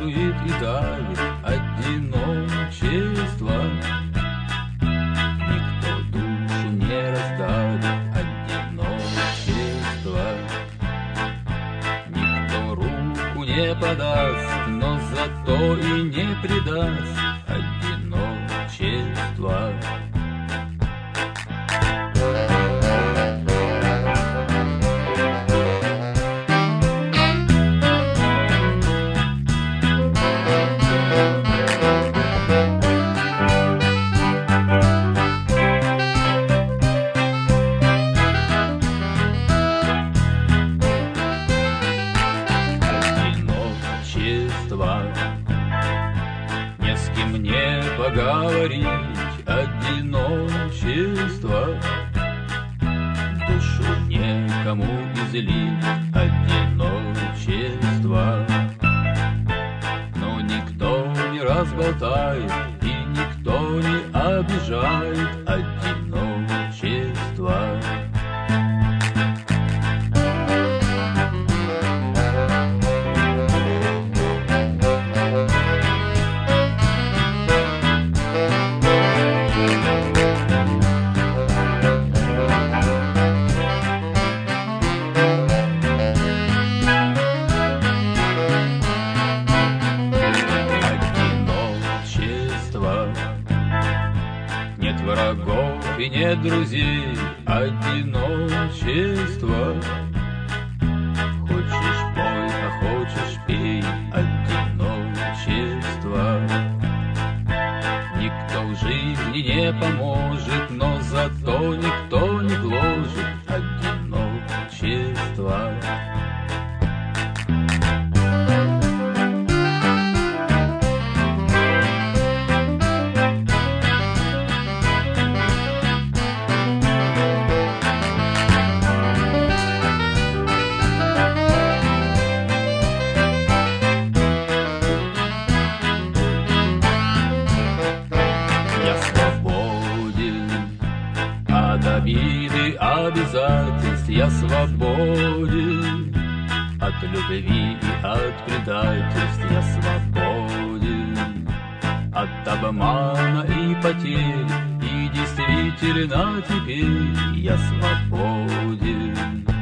радует и давит одиночество. Никто душу не раздавит одиночество. Никто руку не подаст, но зато и не предаст одиночество. Не с кем мне поговорить, одиночество. Душу некому излить, одиночество. Но никто не разболтает и никто не обижает одиночество. Нет врагов и нет друзей, одиночество. Хочешь пой, а хочешь пей, одиночество. Никто в жизни не поможет, но зато никто не гложет одиночество. От обиды, обязательств я свободен, от любви и от предательств я свободен, от обмана и потерь, и действительно теперь я свободен.